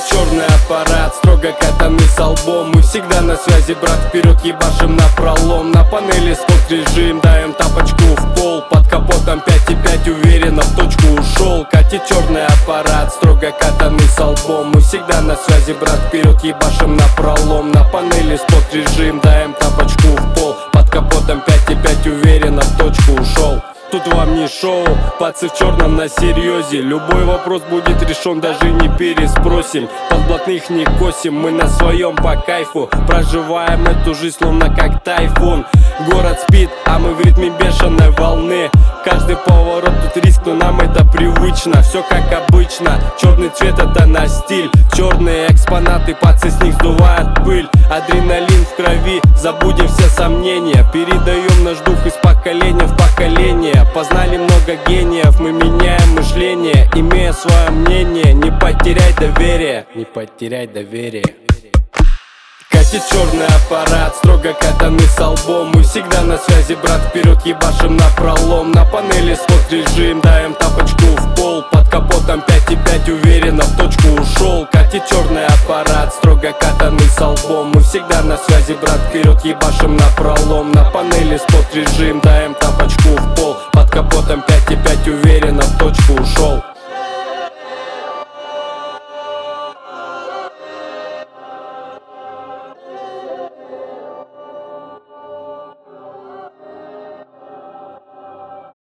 черный аппарат, строго катанный со лбом. Мы всегда на связи, брат, вперед ебашим напролом. На панели спорт режим, даем тапочку в пол. Под капотом 5,5, уверенно в точку ушел. Катит черный аппарат, строго катанный со лбом. Мы всегда на связи, брат, вперед ебашим напролом. На панели спорт режим, даем тапочку в пол. Под капотом 5,5, уверенно в точку ушел. Тут вам не шоу, пацы в черном на серьезе. Любой вопрос будет решен, даже не переспросим. Под блатных не косим, мы на своем по кайфу. Проживаем эту жизнь словно как тайфун. Город спит, а мы в ритме бешеной волны. Каждый поворот тут риск, но нам это привычно. Все как обычно, черный цвет это на стиль. Черные экспонаты, пацы с них сдувают пыль. Адреналин в крови, забудем все сомнения. Передаем наш дух из поколения в поколение. Познали много гениев, мы меняем мышление. Имея свое мнение, не потеряй доверие. Не потеряй доверие. Катит черный аппарат, строго катанный со лбом. Мы всегда на связи, брат, вперед ебашим напролом. На панели спорт режим, даем тапочку в пол. Под капотом 5,5, уверенно в точку ушел. Катит черный аппарат, строго катанный со лбом. Мы всегда на связи, брат, вперед ебашим напролом. На панели спорт режим, даем тапочку в пол. Под капотом 5,5, уверенно в точку ушел.